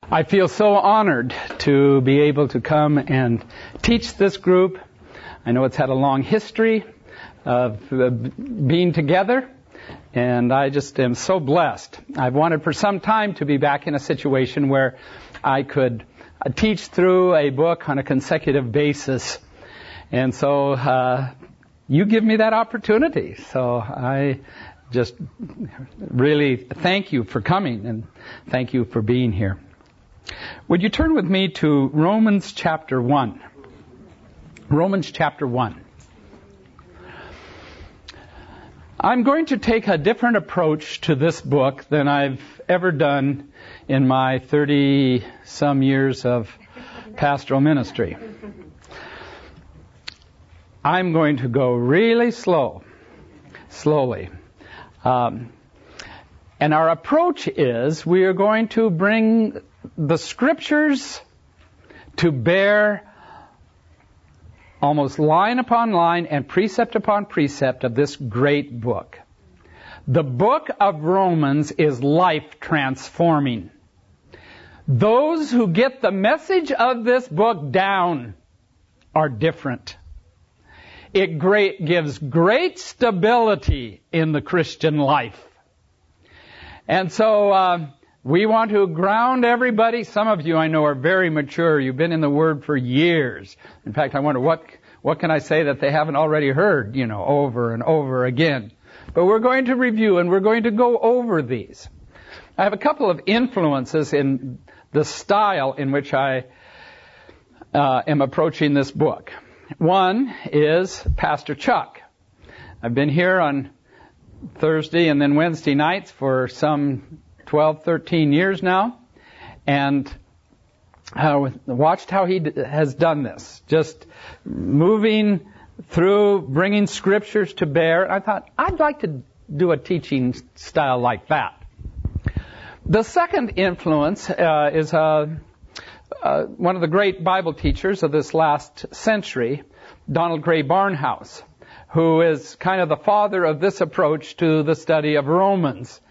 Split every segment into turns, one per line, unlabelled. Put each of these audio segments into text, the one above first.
I feel so honored to be able to come and teach this group. I know it's had a long history of being together, and I just am so blessed. I've wanted for some time to be back in a situation where I could teach through a book on a consecutive basis. And so you give me that opportunity. So I just really thank you for coming and thank you for being here. Would you turn with me to Romans chapter 1? Romans chapter 1. I'm going to take a different approach to this book than I've ever done in my 30-some years of pastoral ministry. I'm going to go really slowly. And our approach is we are going to bring the Scriptures to bear almost line upon line and precept upon precept of this great book. The book of Romans is life transforming. Those who get the message of this book down are different. It gives great stability in the Christian life. And so we want to ground everybody. Some of you I know are very mature. You've been in the Word for years. In fact, I wonder what can I say that they haven't already heard, over and over again. But we're going to review and we're going to go over these. I have a couple of influences in the style in which I am approaching this book. One is Pastor Chuck. I've been here on Thursday and then Wednesday nights for some 12, 13 years now, and watched how he has done this, just moving through, bringing Scriptures to bear. I thought, I'd like to do a teaching style like that. The second influence is one of the great Bible teachers of this last century, Donald Grey Barnhouse, who is kind of the father of this approach to the study of Romans.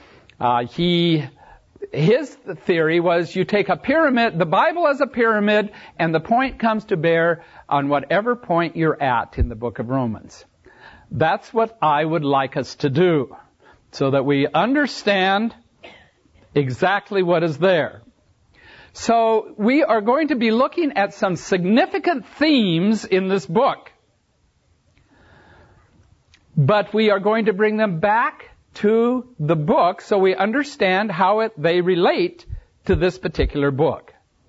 His theory was you take a pyramid, the Bible as a pyramid, and the point comes to bear on whatever point you're at in the book of Romans. That's what I would like us to do, so that we understand exactly what is there. So we are going to be looking at some significant themes in this book, but we are going to bring them back to the book so we understand how they relate to this particular book.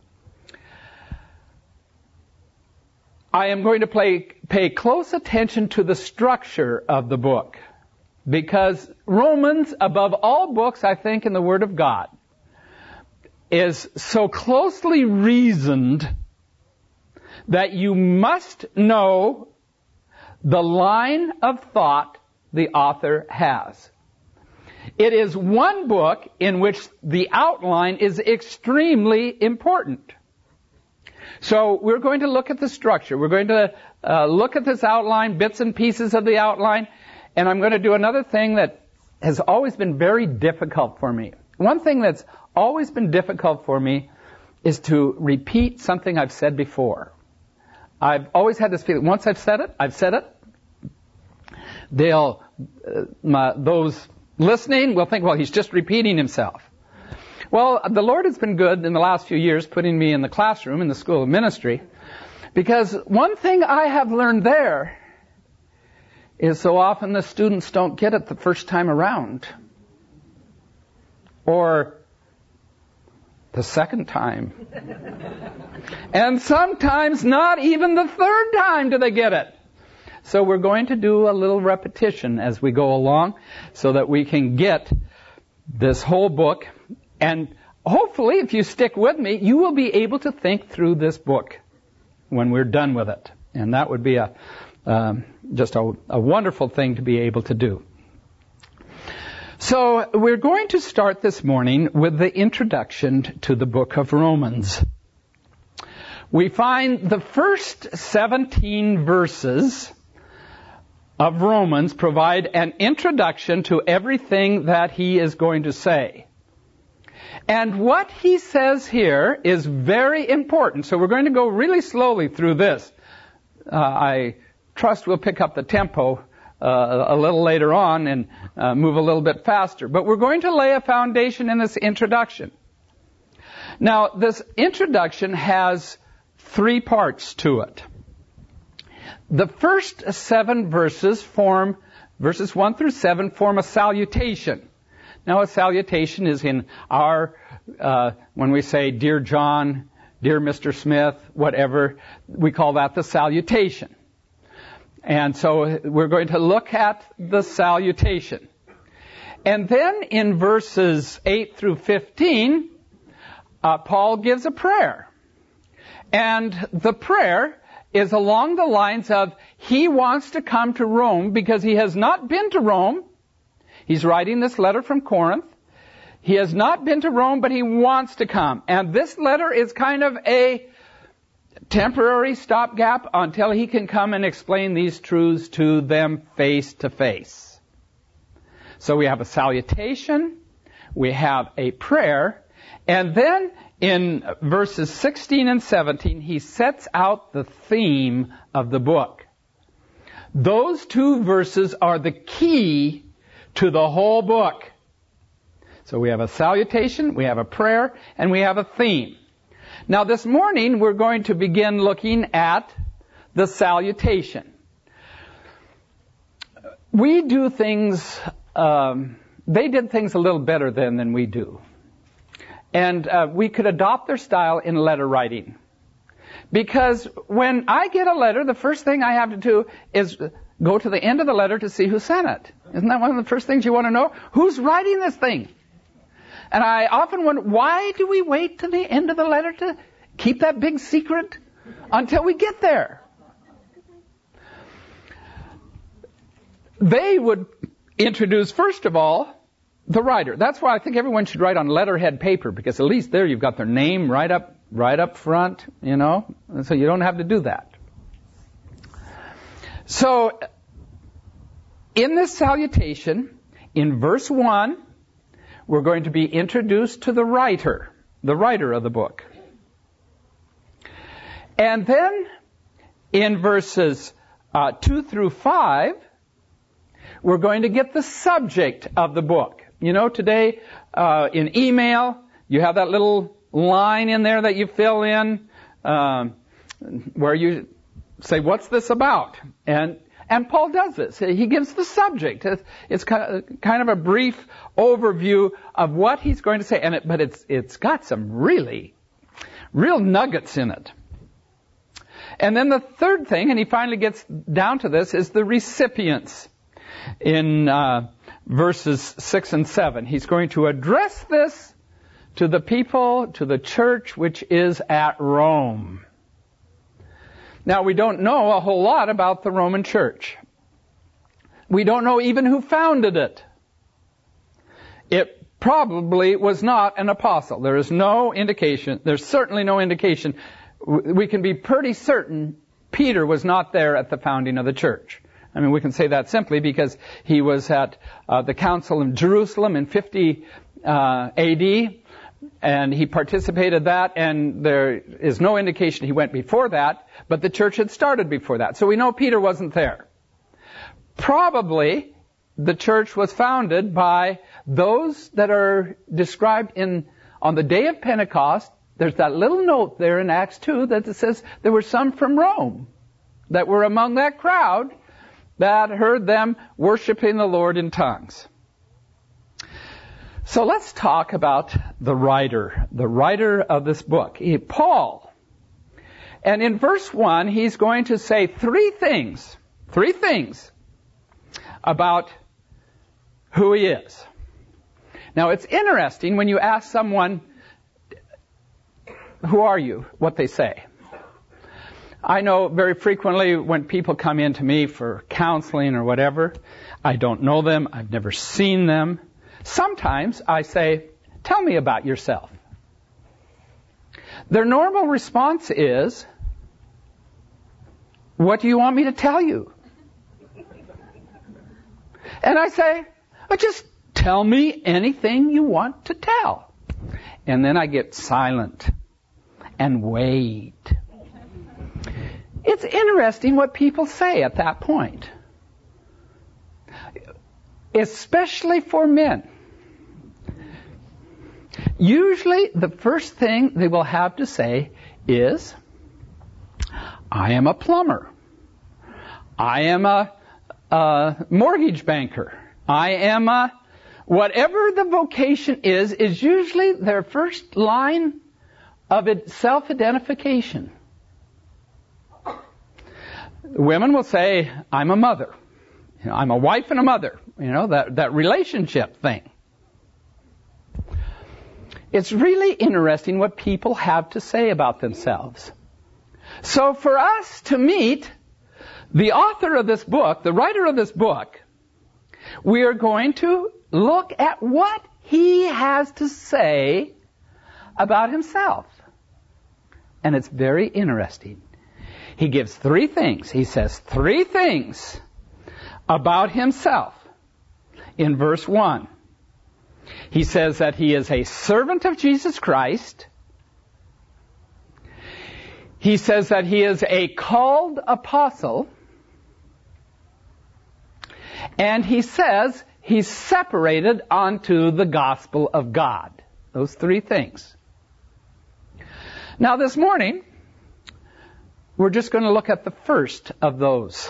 I am going to pay close attention to the structure of the book, because Romans, above all books, I think, in the Word of God, is so closely reasoned that you must know the line of thought the author has. It is one book in which the outline is extremely important. So we're going to look at the structure. We're going to look at this outline, bits and pieces of the outline, and I'm going to do another thing that has always been very difficult for me. One thing that's always been difficult for me is to repeat something I've said before. I've always had this feeling, once I've said it. Those listening will think, well, he's just repeating himself. Well, the Lord has been good in the last few years putting me in the classroom in the school of ministry, because one thing I have learned there is so often the students don't get it the first time around, or the second time, and sometimes not even the third time do they get it. So we're going to do a little repetition as we go along so that we can get this whole book. And hopefully, if you stick with me, you will be able to think through this book when we're done with it. And that would be just a wonderful thing to be able to do. So we're going to start this morning with the introduction to the book of Romans. We find the first 17 verses of Romans provide an introduction to everything that he is going to say. And what he says here is very important. So we're going to go really slowly through this. I trust we'll pick up the tempo a little later on and move a little bit faster. But we're going to lay a foundation in this introduction. Now, this introduction has 3 parts to it. The first 7 verses verses 1 through 7 form a salutation. Now, a salutation is in our, when we say, Dear John, Dear Mr. Smith, whatever, we call that the salutation. And so we're going to look at the salutation. And then in verses 8 through 15, Paul gives a prayer. And the prayer is along the lines of he wants to come to Rome because he has not been to Rome. He's writing this letter from Corinth. He has not been to Rome, but he wants to come. And this letter is kind of a temporary stopgap until he can come and explain these truths to them face to face. So we have a salutation, we have a prayer, and then in verses 16 and 17, he sets out the theme of the book. Those 2 verses are the key to the whole book. So we have a salutation, we have a prayer, and we have a theme. Now this morning we're going to begin looking at the salutation. We do things, they did things a little better than we do. And we could adopt their style in letter writing. Because when I get a letter, the first thing I have to do is go to the end of the letter to see who sent it. Isn't that one of the first things you want to know? Who's writing this thing? And I often wonder, why do we wait to the end of the letter to keep that big secret until we get there? They would introduce, first of all, the writer. That's why I think everyone should write on letterhead paper, because at least there you've got their name right up front, you know, so you don't have to do that. So, in this salutation, in verse 1, we're going to be introduced to the writer of the book. And then, in verses 2 through 5, we're going to get the subject of the book. You know, today, in email, you have that little line in there that you fill in, where you say, what's this about? And Paul does this. He gives the subject. It's kind of a brief overview of what he's going to say. But it's got some real nuggets in it. And then the third thing, and he finally gets down to this, is the recipients. In verses 6 and 7, he's going to address this to the people, to the church which is at Rome. Now, we don't know a whole lot about the Roman church. We don't know even who founded it. It probably was not an apostle. There is no indication. There's certainly no indication. We can be pretty certain Peter was not there at the founding of the church. I mean, we can say that simply because he was at the Council in Jerusalem in 50 A.D., and he participated that, and there is no indication he went before that, but the church had started before that. So we know Peter wasn't there. Probably the church was founded by those that are described on the day of Pentecost. There's that little note there in Acts 2 that says there were some from Rome that were among that crowd that heard them worshiping the Lord in tongues. So let's talk about the writer of this book, Paul. And in verse 1, he's going to say three things about who he is. Now, it's interesting when you ask someone, who are you? What they say. I know very frequently when people come in to me for counseling or whatever, I don't know them, I've never seen them. Sometimes I say, tell me about yourself. Their normal response is, what do you want me to tell you? And I say, just tell me anything you want to tell. And then I get silent and wait. It's interesting what people say at that point. Especially for men. Usually the first thing they will have to say is, I am a plumber. I am a mortgage banker. I am a... Whatever the vocation is usually their first line of self-identification. Women will say, I'm a mother. I'm a wife and a mother. That relationship thing. It's really interesting what people have to say about themselves. So for us to meet the author of this book, the writer of this book, we are going to look at what he has to say about himself. And it's very interesting. He gives 3 things. He says 3 things about himself in verse 1. He says that he is a servant of Jesus Christ. He says that he is a called apostle. And he says he's separated unto the gospel of God. Those 3 things. Now this morning, we're just going to look at the first of those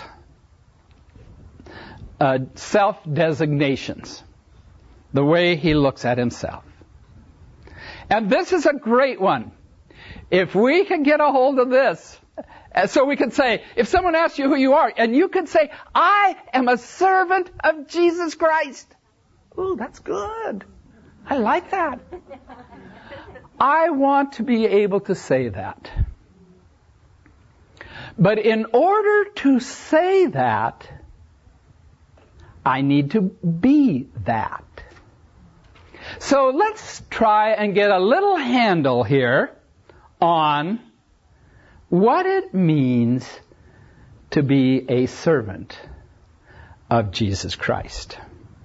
self-designations. The way he looks at himself. And this is a great one. If we can get a hold of this, so we can say, if someone asks you who you are, and you can say, I am a servant of Jesus Christ. Ooh, that's good. I like that. I want to be able to say that. But in order to say that, I need to be that. So let's try and get a little handle here on what it means to be a servant of Jesus Christ.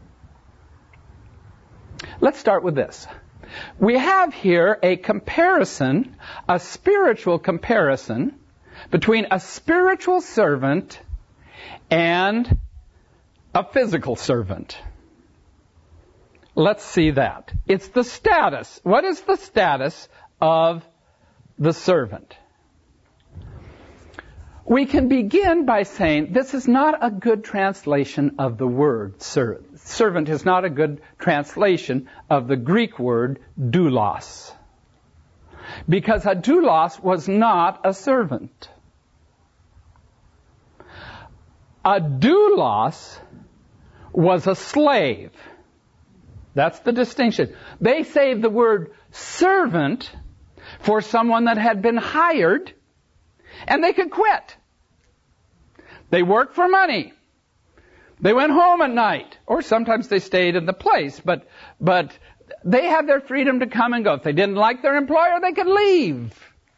Let's start with this. We have here a comparison, a spiritual comparison, between a spiritual servant and a physical servant. Let's see that. It's the status. What is the status of the servant? We can begin by saying this is not a good translation of the word servant. Servant is not a good translation of the Greek word doulos. Because a doulos was not a servant. A doulos was a slave. That's the distinction. They saved the word servant for someone that had been hired and they could quit. They worked for money. They went home at night, or sometimes they stayed in the place, but they had their freedom to come and go. If they didn't like their employer, they could leave.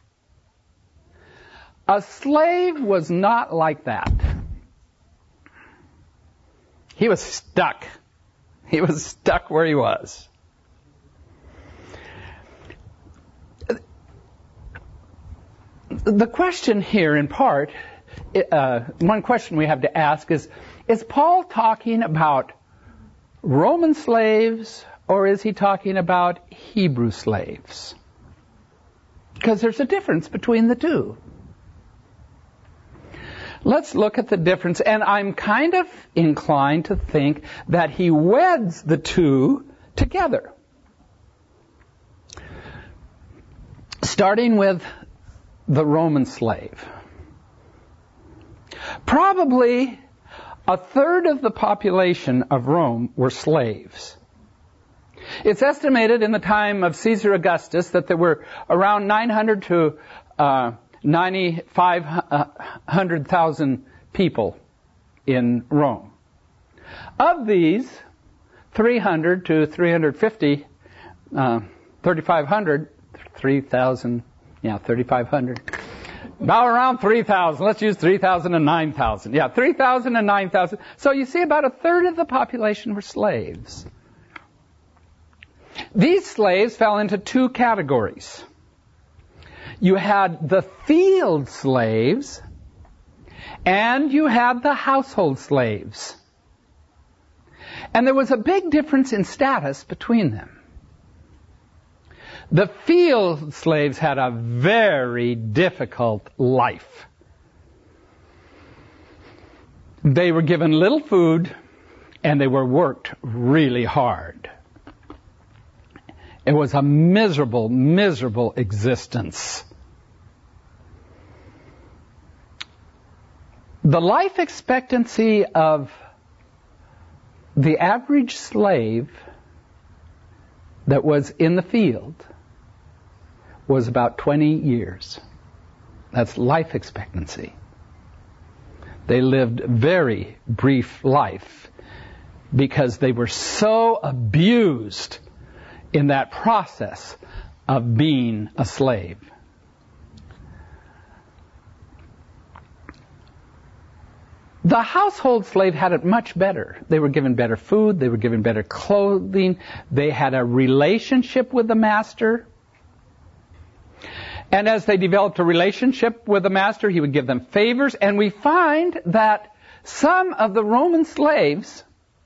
A slave was not like that. He was stuck. He was stuck where he was. The question here, in part, one question we have to ask is Paul talking about Roman slaves or is he talking about Hebrew slaves? Because there's a difference between the two. Let's look at the difference, and I'm kind of inclined to think that he weds the two together. Starting with the Roman slave. Probably a third of the population of Rome were slaves. It's estimated in the time of Caesar Augustus that there were around 900 to 9,500,000 people in Rome. Of these, 300 to 350, 3,500, 3,000, 3,500. About around 3,000. Let's use 3,000 and 9,000. 3,000 and 9,000. So you see about a third of the population were slaves. These slaves fell into two categories. You had the field slaves, and you had the household slaves. And there was a big difference in status between them. The field slaves had a very difficult life. They were given little food, and they were worked really hard. It was a miserable, miserable existence. The life expectancy of the average slave that was in the field was about 20 years. That's life expectancy. They lived very brief life because they were so abused in that process of being a slave. The household slave had it much better. They were given better food, they were given better clothing, they had a relationship with the master. And as they developed a relationship with the master, he would give them favors. And we find that some of the Roman slaves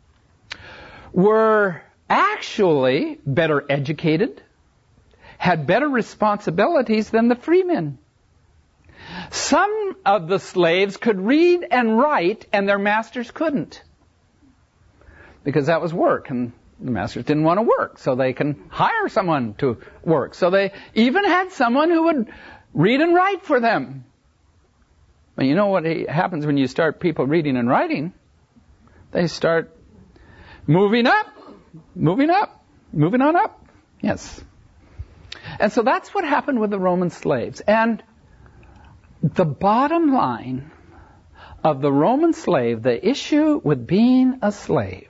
were actually better educated, had better responsibilities than the freemen. Some of the slaves could read and write, and their masters couldn't. Because that was work, and the masters didn't want to work, so they can hire someone to work. So they even had someone who would read and write for them. But you know what happens when you start people reading and writing? They start moving on up. Yes. And so that's what happened with the Roman slaves. And the bottom line of the Roman slave, the issue with being a slave,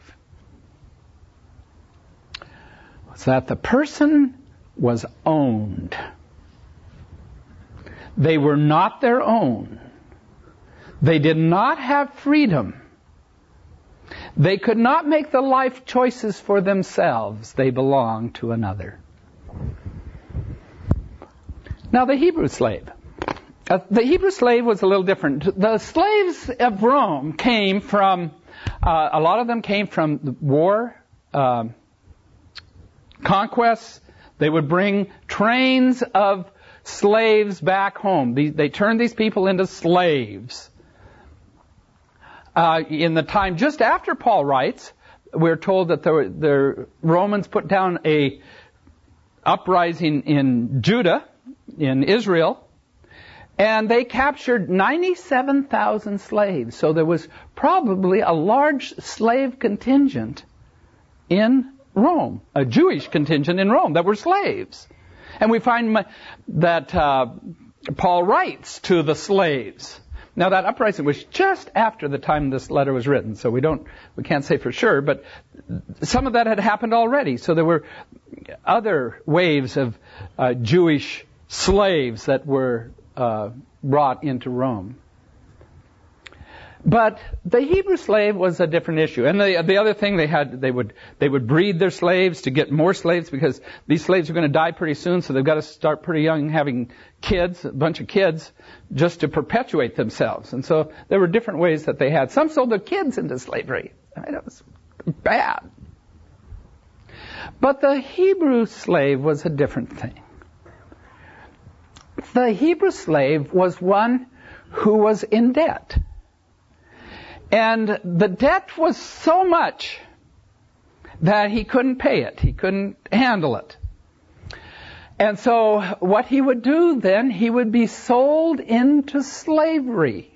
was that the person was owned. They were not their own. They did not have freedom. They could not make the life choices for themselves. They belonged to another. Now the Hebrew slave. The Hebrew slave was a little different. The slaves of Rome came from, a lot of them came from war, conquests. They would bring trains of slaves back home. They turned these people into slaves. In the time just after Paul writes, we're told that the Romans put down a uprising in Judah, in Israel, and they captured 97,000 slaves. So there was probably a large slave contingent in Rome, a Jewish contingent in Rome that were slaves. And we find that Paul writes to the slaves. Now that uprising was just after the time this letter was written, so we can't say for sure, but some of that had happened already. So there were other waves of Jewish slaves that were brought into Rome. But the Hebrew slave was a different issue. And the other thing they would breed their slaves to get more slaves, because these slaves are going to die pretty soon, so they've got to start pretty young having kids, a bunch of kids, just to perpetuate themselves. And so there were different ways that they had. Some sold their kids into slavery. It was bad. But the Hebrew slave was a different thing. The Hebrew slave was one who was in debt. And the debt was so much that he couldn't pay it. He couldn't handle it. And so what he would do then, he would be sold into slavery.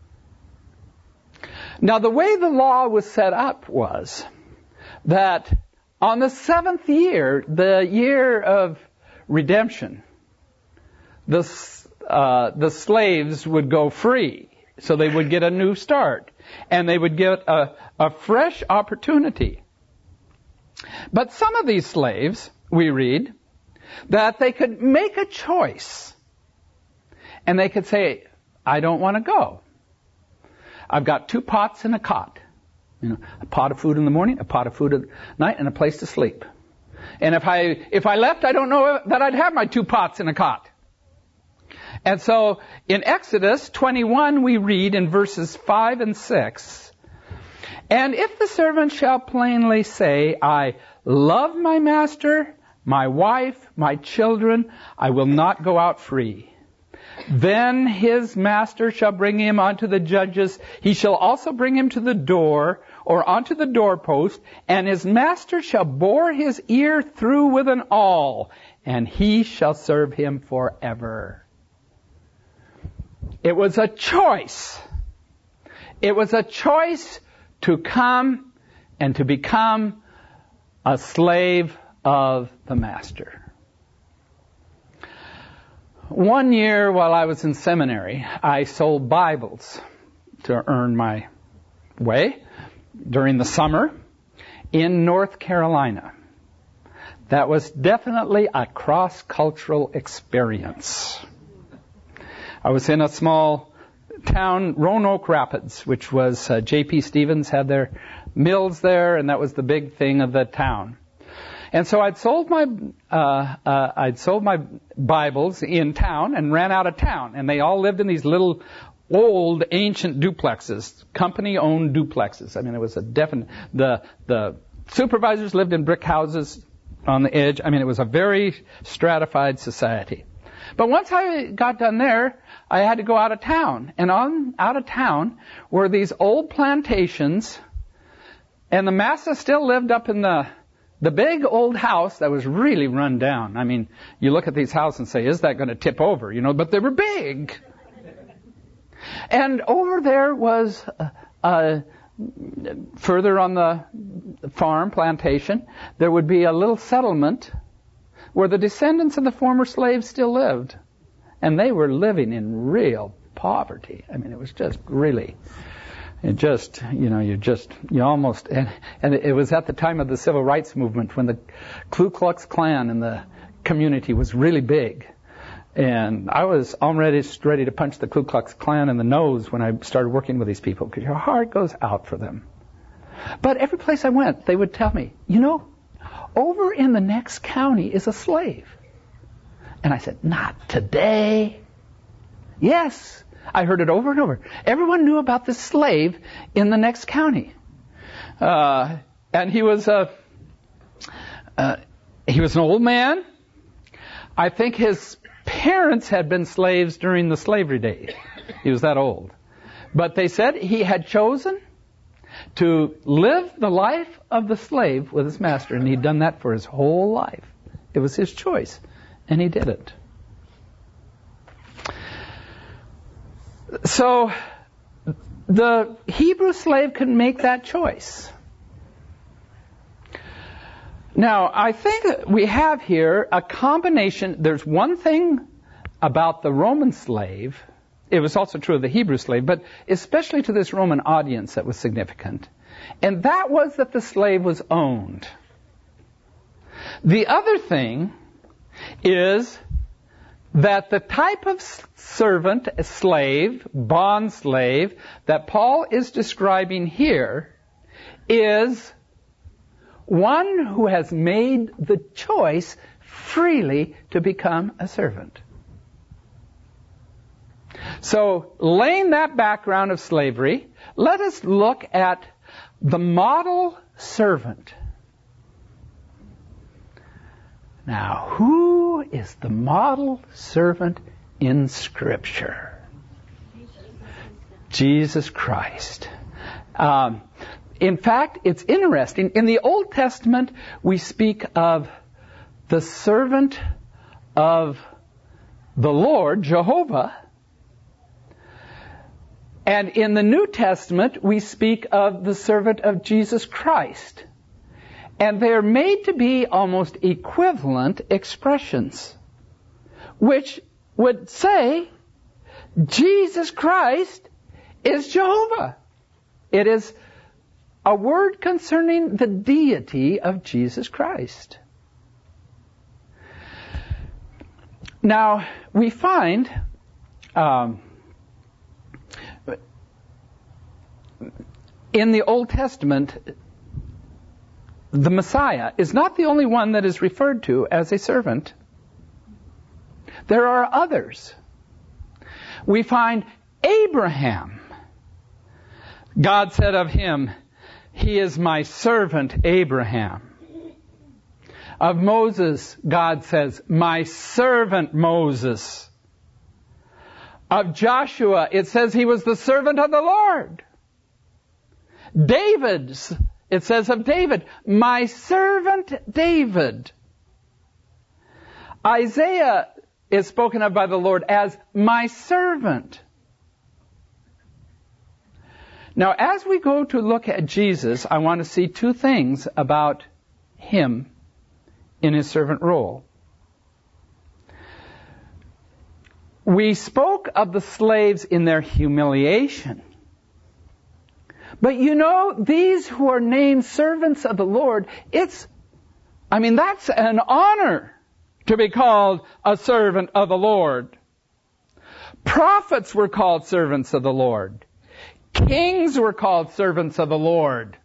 Now the way the law was set up was that on the 7th year, the year of redemption, the slaves would go free. So they would get a new start. And they would get a fresh opportunity. But some of these slaves, we read, that they could make a choice. And they could say, I don't want to go. I've got 2 pots and a cot. A pot of food in the morning, a pot of food at night, and a place to sleep. And if I left, I don't know that I'd have my 2 pots and a cot. And so in Exodus 21, we read in verses 5 and 6, "And if the servant shall plainly say, I love my master, my wife, my children, I will not go out free. Then his master shall bring him unto the judges. He shall also bring him to the door, or unto the doorpost, and his master shall bore his ear through with an awl, and he shall serve him forever." It was a choice. It was a choice to come and to become a slave of the master. One year while I was in seminary, I sold Bibles to earn my way during the summer in North Carolina. That was definitely a cross-cultural experience. I was in a small town, Roanoke Rapids, which was J.P. Stevens had their mills there, and that was the big thing of the town. And so I'd sold my Bibles in town and ran out of town, and they all lived in these little old ancient duplexes, company-owned duplexes. I mean, it was a definite. The supervisors lived in brick houses on the edge. I mean, it was a very stratified society. But once I got done there, I had to go out of town, and out of town were these old plantations, and the Massa still lived up in the big old house that was really run down. I mean, you look at these houses and say, is that going to tip over? But they were big. And over there was, further on the farm plantation, there would be a little settlement where the descendants of the former slaves still lived. And they were living in real poverty. I mean, it was just really... And it was at the time of the Civil Rights Movement when the Ku Klux Klan in the community was really big. And I was almost ready to punch the Ku Klux Klan in the nose when I started working with these people, because your heart goes out for them. But every place I went, they would tell me, over in the next county is a slave. And I said, not today. Yes. I heard it over and over. Everyone knew about this slave in the next county. And he was an old man. I think his parents had been slaves during the slavery days. He was that old. But they said he had chosen to live the life of the slave with his master, and he'd done that for his whole life. It was his choice, and he did it. So the Hebrew slave could make that choice. Now, I think we have here a combination. There's one thing about the Roman slave. It was also true of the Hebrew slave, but especially to this Roman audience that was significant. And that was that the slave was owned. The other thing is that the type of servant, slave, bond slave, that Paul is describing here is one who has made the choice freely to become a servant. So, laying that background of slavery, let us look at the model servant. Now, who is the model servant in Scripture? Jesus Christ. In fact, it's interesting. In the Old Testament, we speak of the servant of the Lord, Jehovah. And in the New Testament, we speak of the servant of Jesus Christ. And they're made to be almost equivalent expressions, which would say Jesus Christ is Jehovah. It is a word concerning the deity of Jesus Christ. Now, we find in the Old Testament the Messiah is not the only one that is referred to as a servant. There are others. We find Abraham. God said of him, "He is my servant Abraham." Of Moses, God says, "My servant Moses." Of Joshua, it says he was the servant of the Lord. David's, it says of David, "My servant David." Isaiah is spoken of by the Lord as "my servant." Now, as we go to look at Jesus, I want to see two things about him in his servant role. We spoke of the slaves in their humiliation. But you know, these who are named servants of the Lord, that's an honor to be called a servant of the Lord. Prophets were called servants of the Lord. Kings were called servants of the Lord.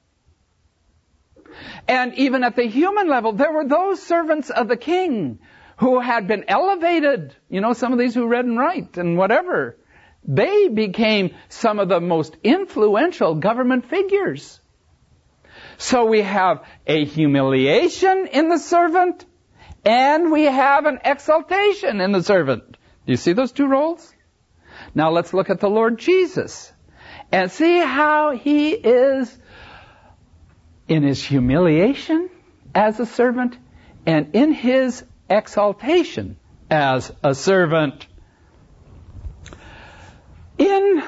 And even at the human level, there were those servants of the king who had been elevated. You know, some of these who read and write and whatever. They became some of the most influential government figures. So we have a humiliation in the servant, and we have an exaltation in the servant. Do you see those two roles? Now let's look at the Lord Jesus and see how he is in his humiliation as a servant and in his exaltation as a servant. In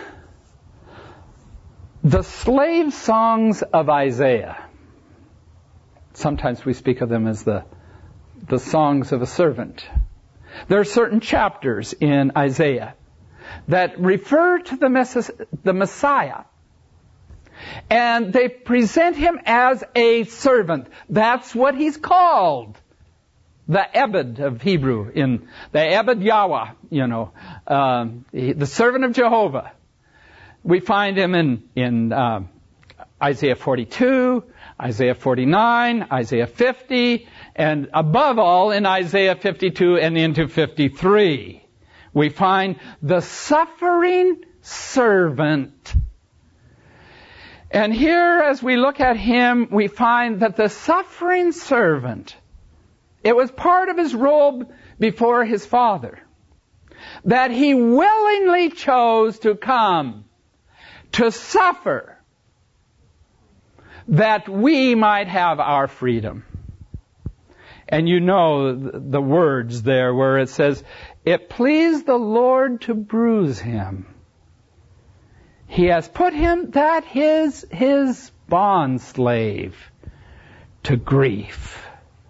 the slave songs of Isaiah, sometimes we speak of them as the songs of a servant. There are certain chapters in Isaiah that refer to the Messiah, and they present him as a servant. That's what he's called. The Ebed of Hebrew, in the Ebed Yahweh, the servant of Jehovah. We find him in Isaiah 42, Isaiah 49, Isaiah 50, and above all in Isaiah 52 and into 53. We find the suffering servant. And here, as we look at him, we find that the suffering servant, it was part of his role before his Father, that he willingly chose to come to suffer that we might have our freedom. And you know the words there where it says, "It pleased the Lord to bruise him. He has put him," that his bond slave, "to grief.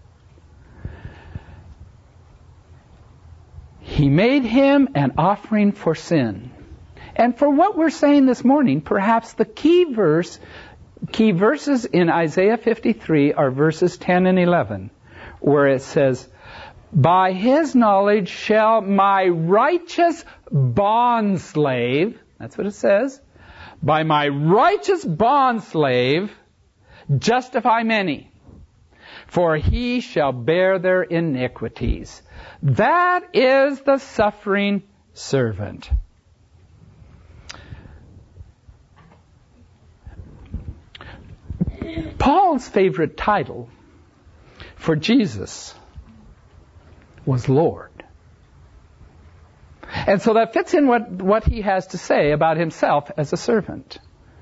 He made him an offering for sin." And for what we're saying this morning, perhaps the key verses in Isaiah 53 are verses 10 and 11, where it says, "By his knowledge shall my righteous bondslave," that's what it says, "by my righteous bondslave justify many, for he shall bear their iniquities." That is the suffering servant. Paul's favorite title for Jesus was Lord. And so that fits in what he has to say about himself as a servant.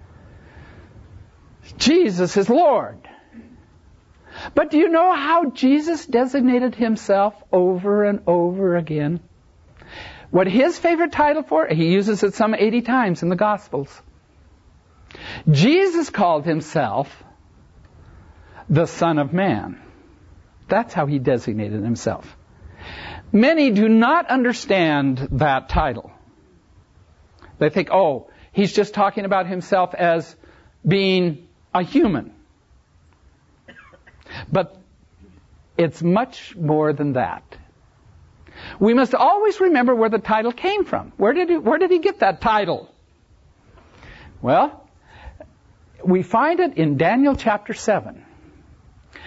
Jesus is Lord. But do you know how Jesus designated himself over and over again? What his favorite title for? He uses it some 80 times in the Gospels. Jesus called himself the Son of Man. That's how he designated himself. Many do not understand that title. They think, he's just talking about himself as being a human. But it's much more than that. We must always remember where the title came from. Where did he get that title? Well, we find it in Daniel chapter 7.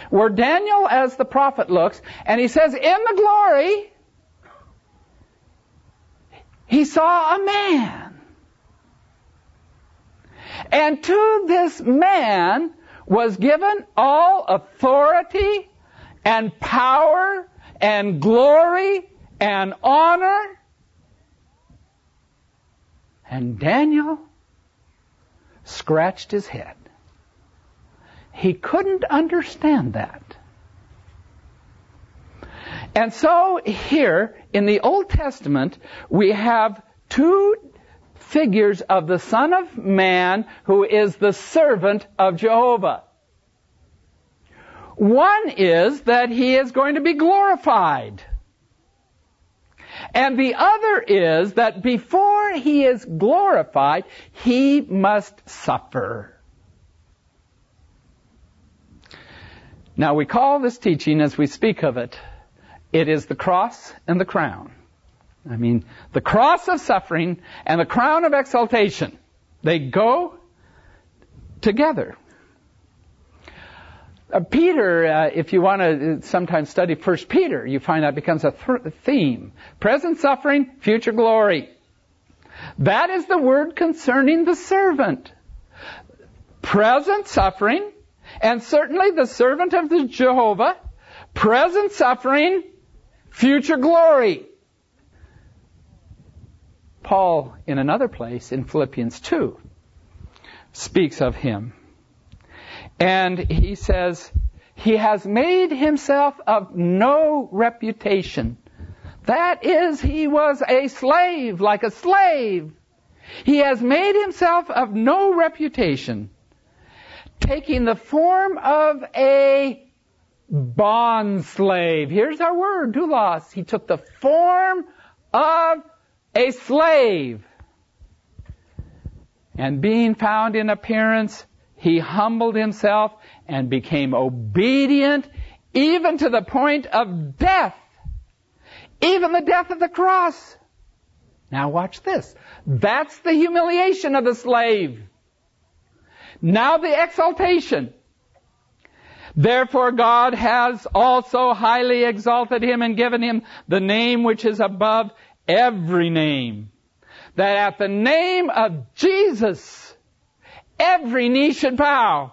where Daniel as the prophet looks, and he says, in the glory, he saw a man. And to this man was given all authority and power and glory and honor. And Daniel scratched his head. He couldn't understand that. And so here in the Old Testament, we have two figures of the Son of Man who is the servant of Jehovah. One is that he is going to be glorified. And the other is that before he is glorified, he must suffer. Now we call this teaching, as we speak of it, it is the cross and the crown. I mean, the cross of suffering and the crown of exaltation. They go together. Peter, if you want to sometimes study 1 Peter, you find that becomes a theme. Present suffering, future glory. That is the word concerning the servant. Present suffering, and certainly the servant of the Jehovah, present suffering, future glory. Paul, in another place, in Philippians 2, speaks of him. And he says, he has made himself of no reputation. That is, he was a slave, like a slave. He has made himself of no reputation, taking the form of a bond slave. Here's our word, doulos. He took the form of a slave. And being found in appearance, he humbled himself and became obedient even to the point of death. Even the death of the cross. Now watch this. That's the humiliation of the slave. Now the exaltation. Therefore God has also highly exalted him and given him the name which is above every name. That at the name of Jesus, every knee should bow.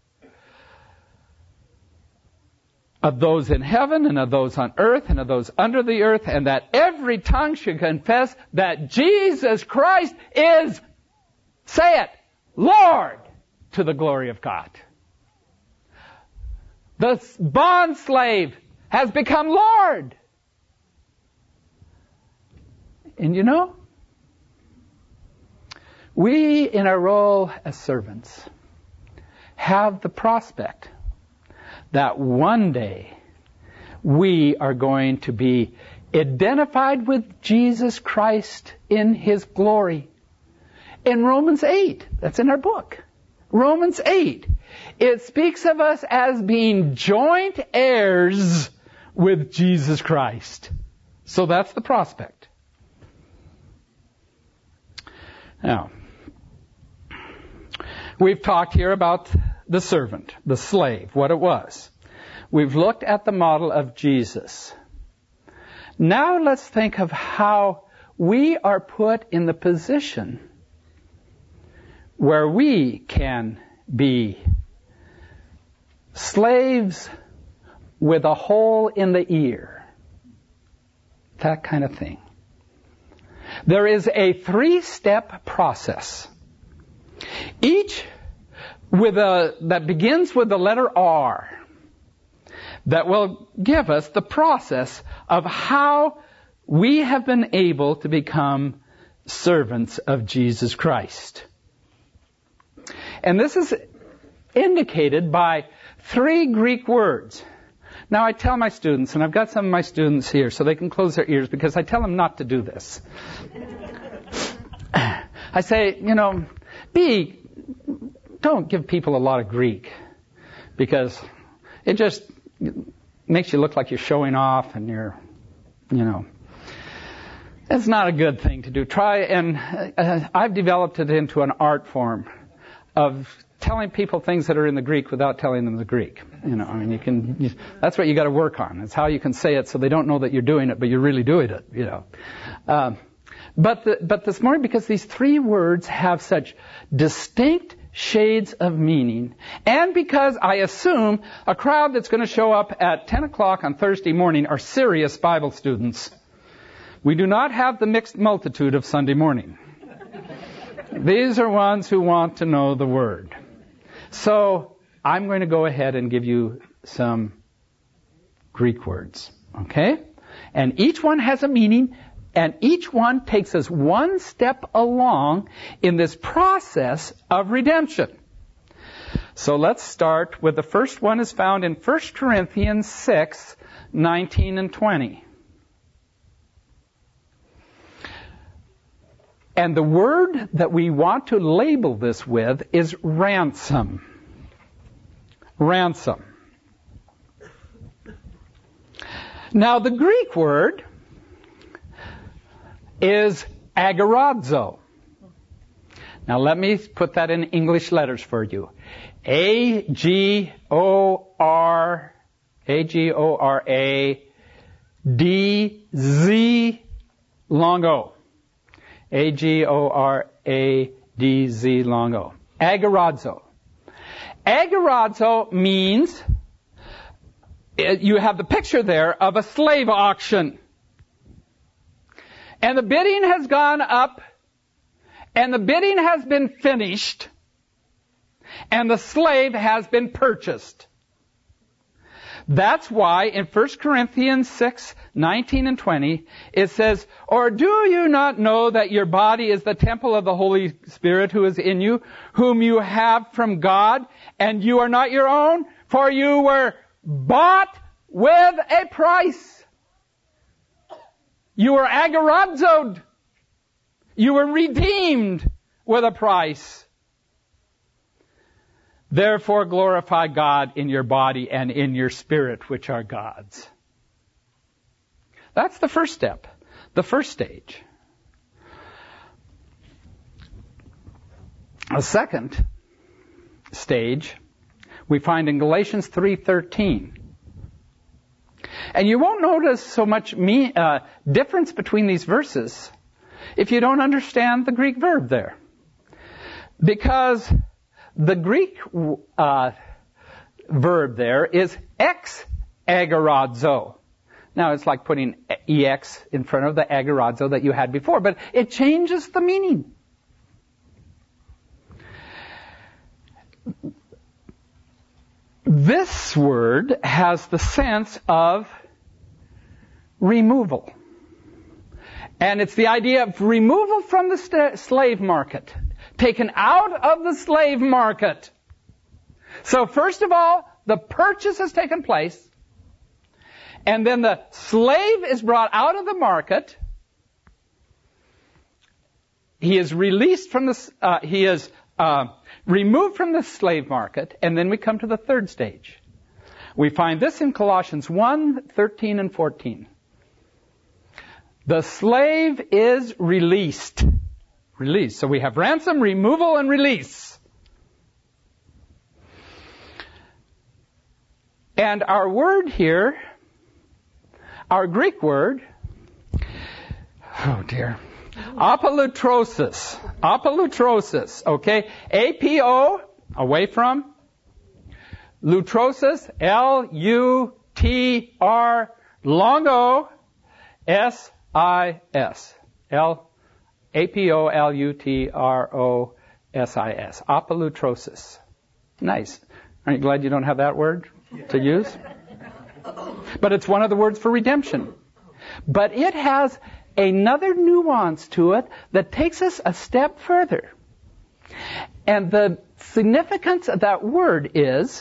Of those in heaven and of those on earth and of those under the earth, and that every tongue should confess that Jesus Christ is, say it, Lord, to the glory of God. The bond slave has become Lord. And you know, we in our role as servants have the prospect that one day we are going to be identified with Jesus Christ in His glory. In Romans 8, that's in our book, Romans 8, it speaks of us as being joint heirs with Jesus Christ. So that's the prospect. Now, we've talked here about the servant, the slave, what it was. We've looked at the model of Jesus. Now let's think of how we are put in the position where we can be slaves with a hole in the ear. That kind of thing. There is a 3-step process. Each that begins with the letter R, that will give us the process of how we have been able to become servants of Jesus Christ. And this is indicated by 3 Greek words. Now I tell my students, and I've got some of my students here so they can close their ears because I tell them not to do this. I say, don't give people a lot of Greek because it just makes you look like you're showing off and you're, it's not a good thing to do. Try, and I've developed it into an art form of telling people things that are in the Greek without telling them the Greek. That's what you got to work on. It's how you can say it so they don't know that you're doing it, but you're really doing it, But this morning, because these three words have such distinct shades of meaning, and because I assume a crowd that's going to show up at 10 o'clock on Thursday morning are serious Bible students, we do not have the mixed multitude of Sunday morning. These are ones who want to know the Word. So I'm going to go ahead and give you some Greek words, okay? And each one has a meaning, and each one takes us one step along in this process of redemption. So let's start with the first one is found in 1 Corinthians 6, 19 and 20. And the word that we want to label this with is ransom. Ransom. Now the Greek word is agorazo. Now let me put that in English letters for you. A-G-O-R-A-D-Z long O. A-G-O-R-A-D-Z long O. Agorazo. Agorazo means, you have the picture there of a slave auction. And the bidding has gone up, and the bidding has been finished, and the slave has been purchased. That's why in 1 Corinthians 6, 19 and 20, it says, or do you not know that your body is the temple of the Holy Spirit who is in you, whom you have from God, and you are not your own, for you were bought with a price. You were agorazoed. You were redeemed with a price. Therefore glorify God in your body and in your spirit, which are God's. That's the first step, the first stage. A second stage we find in Galatians 3:13. And you won't notice so much difference between these verses if you don't understand the Greek verb there. Because the Greek verb there is ex-agorazo. Now, it's like putting ex in front of the agorazo that you had before, but it changes the meaning. This word has the sense of removal. And it's the idea of removal from the slave market. Taken out of the slave market. So first of all, the purchase has taken place. And then the slave is brought out of the market. He is released from removed from the slave market, and then we come to the third stage. We find this in Colossians 1:13 and 14. The slave is released. Released. So we have ransom, removal, and release. And our word here, our Greek word, apolutrosis. Apolutrosis, okay? A-P-O, away from. Lutrosis, L-U-T-R, long O, S-I-S. A-P-O-L-U-T-R-O-S-I-S. Apolutrosis. Nice. Aren't you glad you don't have that word to use? But it's one of the words for redemption. But it has another nuance to it that takes us a step further. And the significance of that word is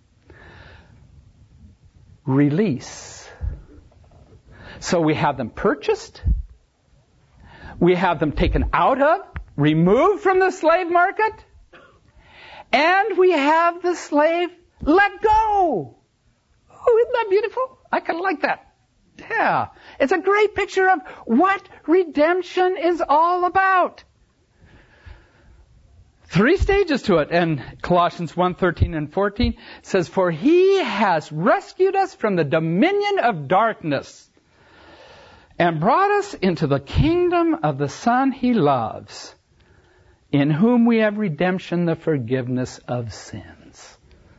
release. So we have them purchased, we have them taken out of, removed from the slave market, and we have the slave let go. Oh, isn't that beautiful? I kind of like that. Yeah, it's a great picture of what redemption is all about. 3 stages to it. And Colossians 1:13 and 14 says, "For he has rescued us from the dominion of darkness and brought us into the kingdom of the Son he loves, in whom we have redemption, the forgiveness of sins."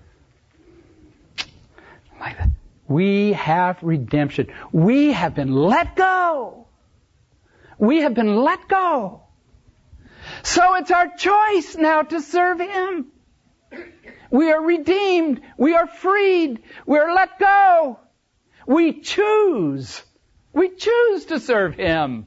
Like that. We have redemption. We have been let go. We have been let go. So it's our choice now to serve him. We are redeemed. We are freed. We are let go. We choose. We choose to serve him.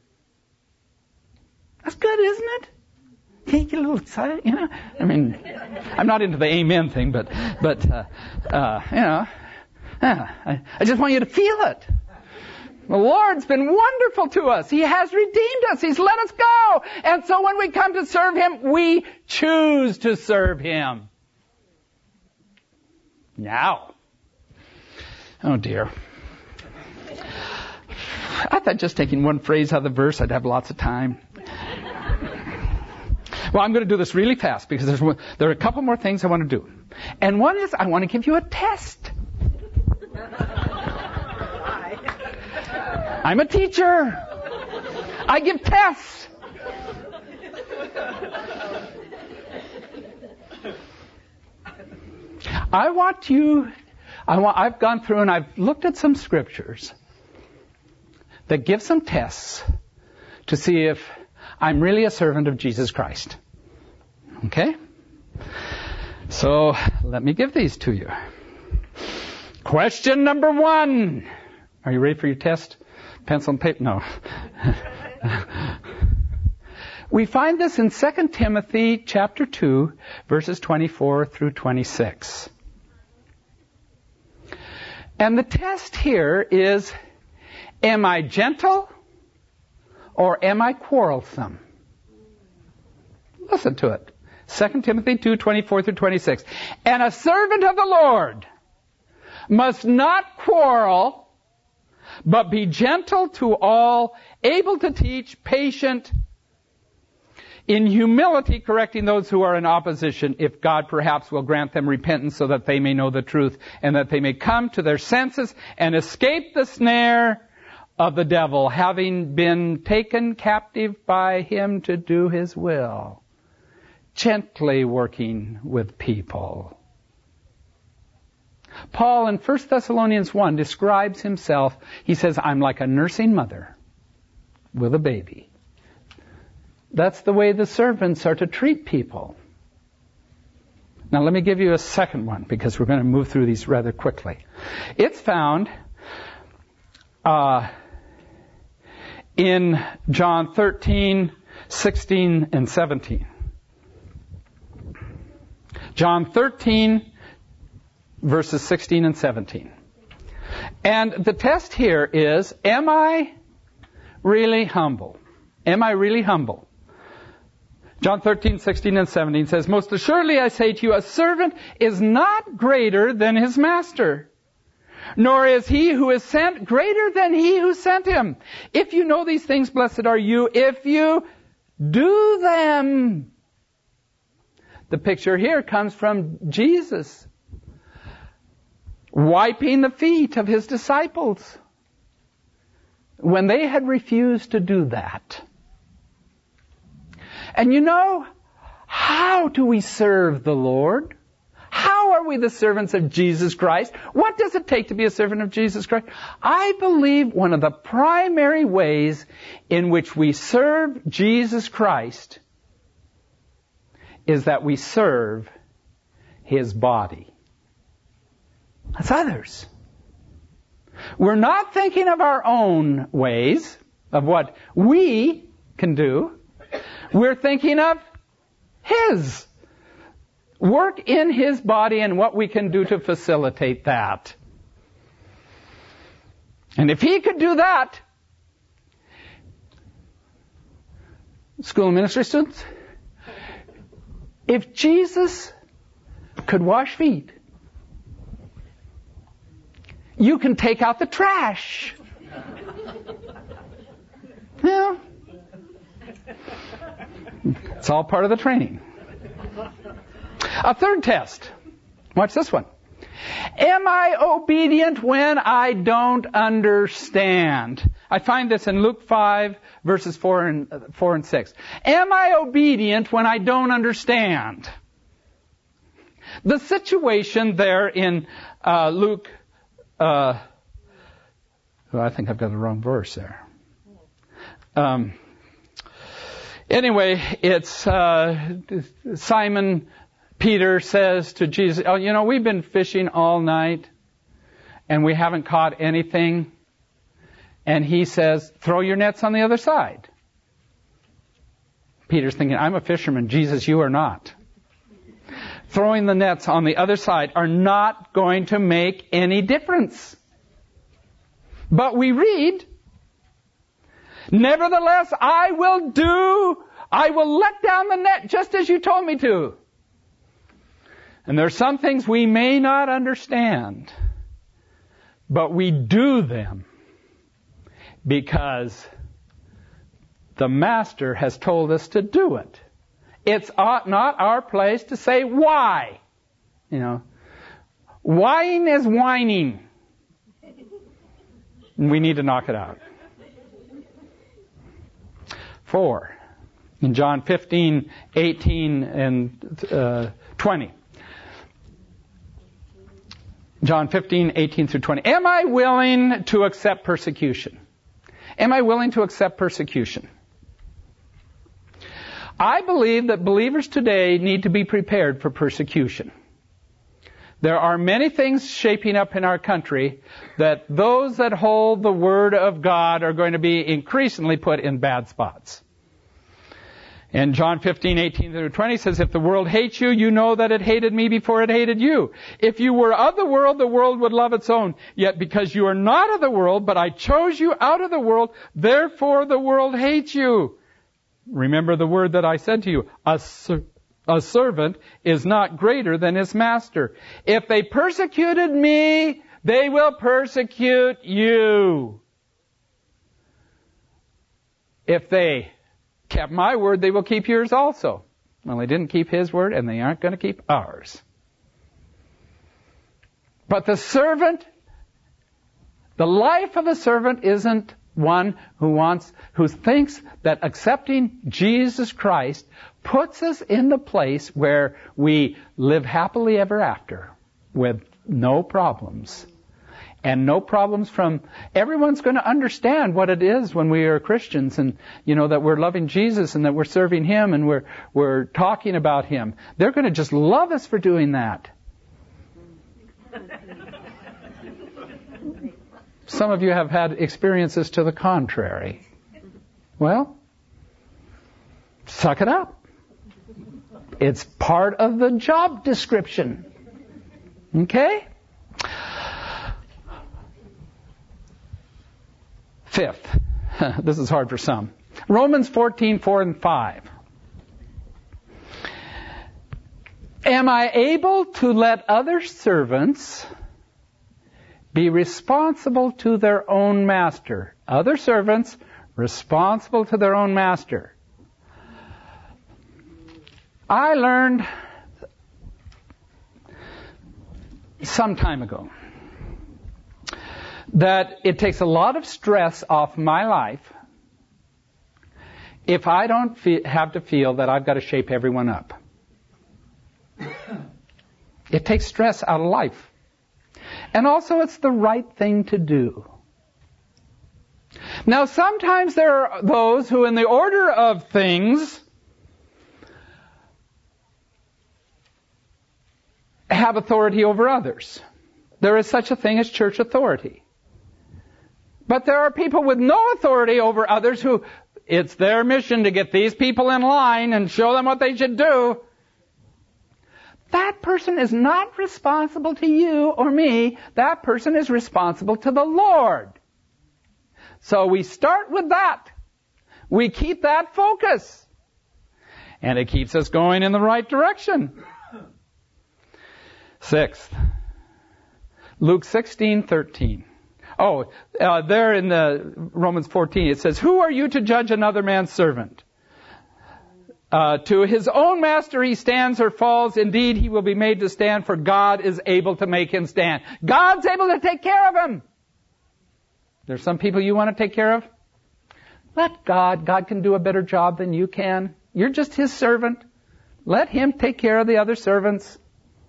That's good, isn't it? You get a little excited, you know? I mean, I'm not into the amen thing, but you know, I just want you to feel it. The Lord's been wonderful to us. He has redeemed us. He's let us go. And so when we come to serve him, we choose to serve him. Now. Oh dear. I thought just taking one phrase out of the verse, I'd have lots of time. Well, I'm going to do this really fast because there are a couple more things I want to do. And one is I want to give you a test. I'm a teacher. I give tests. I've gone through and I've looked at some scriptures that give some tests to see if I'm really a servant of Jesus Christ. Okay? So, let me give these to you. Question number 1. Are you ready for your test? Pencil and paper? No. We find this in 2 Timothy chapter 2, verses 24 through 26. And the test here is, am I gentle or am I quarrelsome? Listen to it. 2 Timothy 2, 24 through 26. And a servant of the Lord must not quarrel, but be gentle to all, able to teach, patient, in humility correcting those who are in opposition, if God perhaps will grant them repentance so that they may know the truth and that they may come to their senses and escape the snare of the devil, having been taken captive by him to do his will, gently working with people. Paul in 1 Thessalonians 1 describes himself, he says, I'm like a nursing mother with a baby. That's the way the servants are to treat people. Now let me give you a second one, because we're going to move through these rather quickly. It's found in John 13, 16, and 17. John 13, verses 16 and 17. And the test here is, am I really humble? Am I really humble? John 13, 16 and 17 says, Most assuredly I say to you, a servant is not greater than his master, nor is he who is sent greater than he who sent him. If you know these things, blessed are you if you do them. The picture here comes from Jesus wiping the feet of his disciples when they had refused to do that. And you know, how do we serve the Lord? How are we the servants of Jesus Christ? What does it take to be a servant of Jesus Christ? I believe one of the primary ways in which we serve Jesus Christ is that we serve his body. That's others. We're not thinking of our own ways, of what we can do. We're thinking of his work in his body and what we can do to facilitate that. And if he could do that, school and ministry students, if Jesus could wash feet, you can take out the trash. Yeah. It's all part of the training. A third test. Watch this one. Am I obedient when I don't understand? I find this in Luke 5, verses 4 and 6. Am I obedient when I don't understand? The situation there in Luke, I think I've got the wrong verse there. Anyway, it's Simon Peter says to Jesus, oh, we've been fishing all night and we haven't caught anything. And he says, throw your nets on the other side. Peter's thinking, I'm a fisherman. Jesus, you are not. Throwing the nets on the other side are not going to make any difference. But we read, nevertheless, I will let down the net just as you told me to. And there are some things we may not understand, but we do them because the Master has told us to do it. It's not our place to say why. Whining is whining. And we need to knock it out. 4. In John 15, 18, and 20. John 15, 18 through 20. Am I willing to accept persecution? Am I willing to accept persecution? I believe that believers today need to be prepared for persecution. There are many things shaping up in our country that those that hold the Word of God are going to be increasingly put in bad spots. And John 15, 18 through 20 says, if the world hates you, you know that it hated me before it hated you. If you were of the world would love its own. Yet because you are not of the world, but I chose you out of the world, therefore the world hates you. Remember the word that I said to you, a servant is not greater than his master. If they persecuted me, they will persecute you. If they kept my word, they will keep yours also. Well, they didn't keep his word, and they aren't going to keep ours. But the life of a servant isn't one who thinks that accepting Jesus Christ puts us in the place where we live happily ever after with no problems. And no problems from, everyone's going to understand what it is when we are Christians and, that we're loving Jesus and that we're serving Him and we're talking about Him. They're going to just love us for doing that. Some of you have had experiences to the contrary. Well, suck it up. It's part of the job description. Okay? Fifth, this is hard for some. Romans 14, 4 and 5. Am I able to let other servants be responsible to their own master? Other servants responsible to their own master. I learned some time ago that it takes a lot of stress off my life if I don't have to feel that I've got to shape everyone up. It takes stress out of life. And also it's the right thing to do. Now sometimes there are those who in the order of things have authority over others. There is such a thing as church authority. But there are people with no authority over others who it's their mission to get these people in line and show them what they should do. That person is not responsible to you or me. That person is responsible to the Lord. So we start with that. We keep that focus. And it keeps us going in the right direction. Sixth, Luke 16:13. There in the Romans 14, it says, who are you to judge another man's servant? To his own master he stands or falls. Indeed, he will be made to stand, for God is able to make him stand. God's able to take care of him. There's some people you want to take care of? Let God. God can do a better job than you can. You're just his servant. Let him take care of the other servants.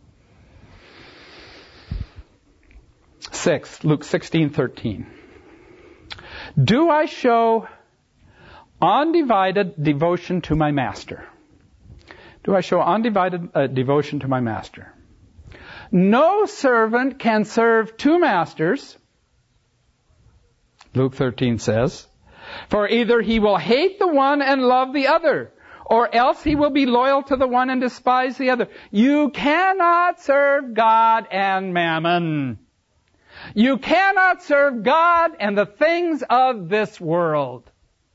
6, Luke 16:13. Do I show undivided devotion to my master? Do I show undivided devotion to my master? No servant can serve two masters, Luke 13 says, for either he will hate the one and love the other, or else he will be loyal to the one and despise the other. You cannot serve God and mammon. You cannot serve God and the things of this world.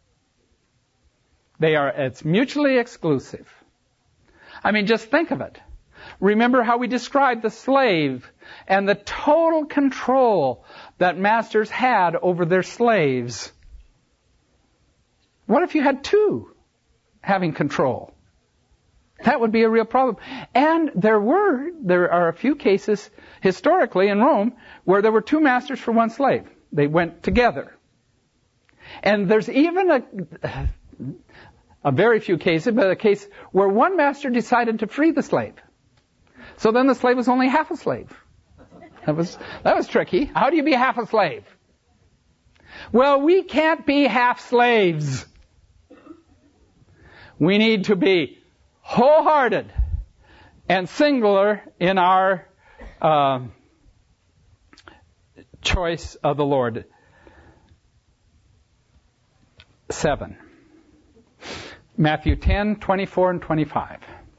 It's mutually exclusive. I mean, just think of it. Remember how we described the slave and the total control that masters had over their slaves. What if you had two having control? That would be a real problem. And there are a few cases historically in Rome where there were two masters for one slave. They went together. And there's even a very few cases, but a case where one master decided to free the slave. So then the slave was only half a slave. That was tricky. How do you be half a slave? Well, we can't be half slaves. We need to be wholehearted and singular in our choice of the Lord. 7. Matthew 10:24 and 25.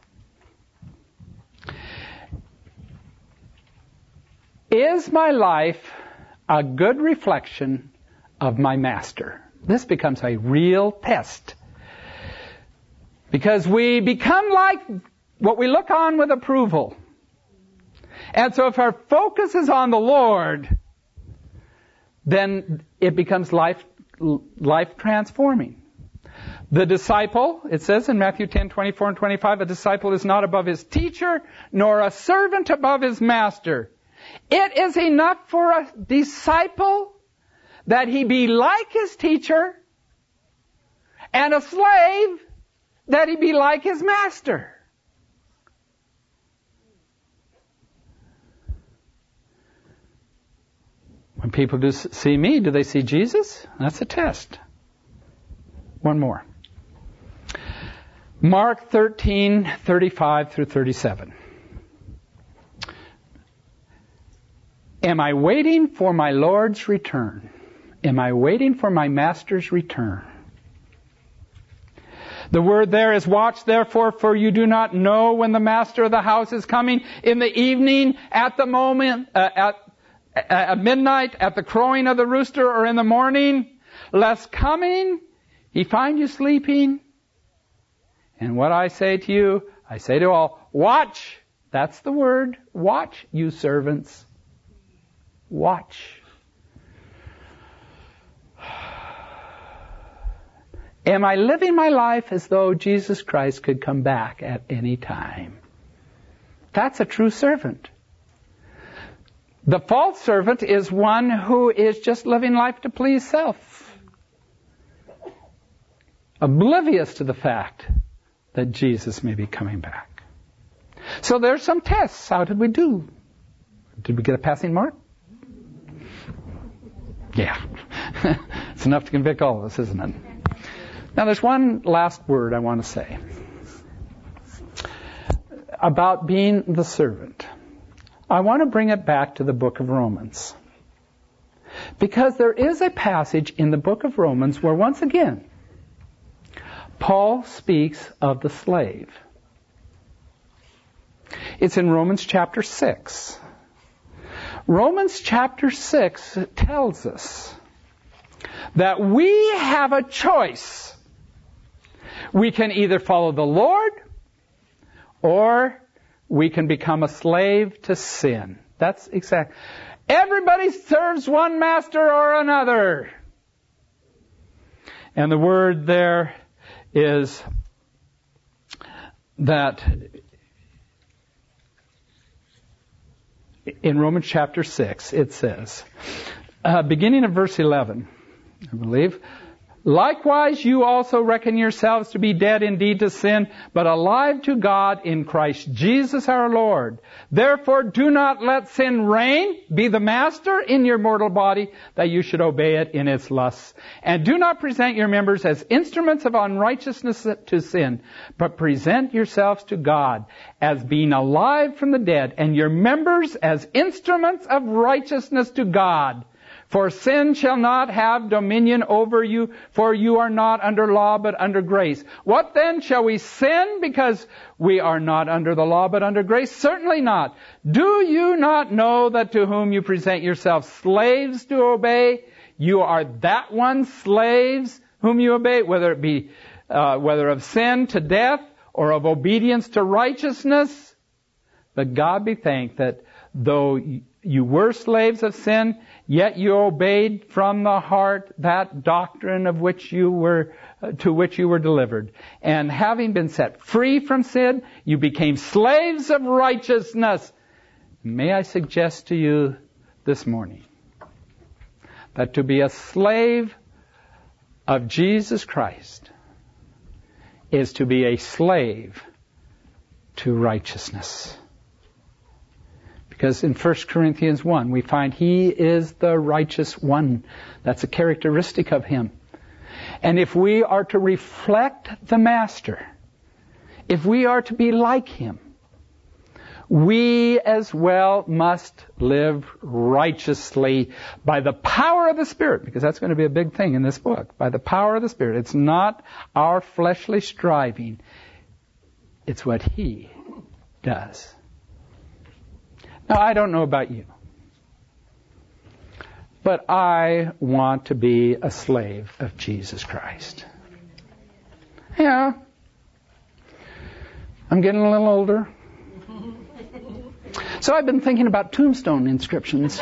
Is my life a good reflection of my master? This becomes a real test. Because we become like what we look on with approval. And so if our focus is on the Lord, then it becomes life transforming. The disciple, it says in Matthew 10:24 and 25, a disciple is not above his teacher, nor a servant above his master. It is enough for a disciple that he be like his teacher, and a slave that he be like his master. When people do see me, do they see Jesus? That's a test. One more. Mark 13:35 through 37. Am I waiting for my Lord's return? Am I waiting for my master's return? The word there is watch therefore, for you do not know when the master of the house is coming, in the evening, at the moment, at midnight, at the crowing of the rooster, or in the morning, lest coming he find you sleeping. And what I say to you, I say to all, watch. That's the word. Watch, you servants. Watch. Am I living my life as though Jesus Christ could come back at any time? That's a true servant. The false servant is one who is just living life to please self, oblivious to the fact that Jesus may be coming back. So there's some tests. How did we do? Did we get a passing mark? Yeah. It's enough to convict all of us, isn't it? Now there's one last word I want to say about being the servant. I want to bring it back to the book of Romans. Because there is a passage in the book of Romans where once again, Paul speaks of the slave. It's in Romans chapter 6. Romans chapter 6 tells us that we have a choice. We can either follow the Lord or we can become a slave to sin. That's exact. Everybody serves one master or another. And the word there is that in Romans chapter 6, it says, beginning of verse 11, I believe, likewise you also reckon yourselves to be dead indeed to sin, but alive to God in Christ Jesus our Lord. Therefore do not let sin reign, be the master in your mortal body, that you should obey it in its lusts. And do not present your members as instruments of unrighteousness to sin, but present yourselves to God as being alive from the dead, and your members as instruments of righteousness to God. For sin shall not have dominion over you, for you are not under law but under grace. What then? Shall we sin because we are not under the law but under grace? Certainly not. Do you not know that to whom you present yourselves slaves to obey, you are that one slaves whom you obey, whether it be whether of sin to death or of obedience to righteousness? But God be thanked that though you were slaves of sin, yet you obeyed from the heart that doctrine of which you were to which you were delivered. And having been set free from sin, you became slaves of righteousness. May I suggest to you this morning that to be a slave of Jesus Christ is to be a slave to righteousness. Because in 1 Corinthians 1, we find He is the righteous one. That's a characteristic of Him. And if we are to reflect the Master, if we are to be like Him, we as well must live righteously by the power of the Spirit, because that's going to be a big thing in this book. By the power of the Spirit. It's not our fleshly striving. It's what He does. Now, I don't know about you, but I want to be a slave of Jesus Christ. Yeah, I'm getting a little older. So I've been thinking about tombstone inscriptions.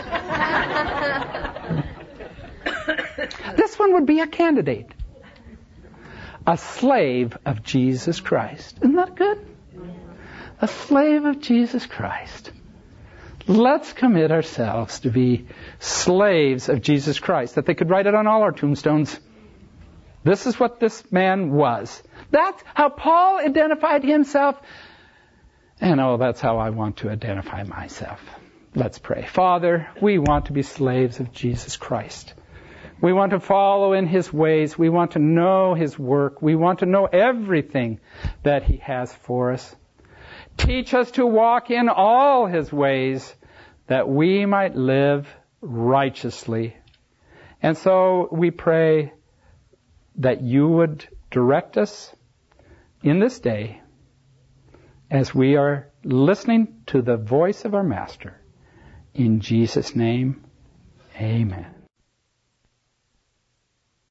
This one would be a candidate. A slave of Jesus Christ. Isn't that good? A slave of Jesus Christ. Let's commit ourselves to be slaves of Jesus Christ, that they could write it on all our tombstones. This is what this man was. That's how Paul identified himself. And that's how I want to identify myself. Let's pray. Father, we want to be slaves of Jesus Christ. We want to follow in His ways. We want to know His work. We want to know everything that He has for us. Teach us to walk in all His ways, that we might live righteously. And so we pray that You would direct us in this day as we are listening to the voice of our Master. In Jesus' name, amen.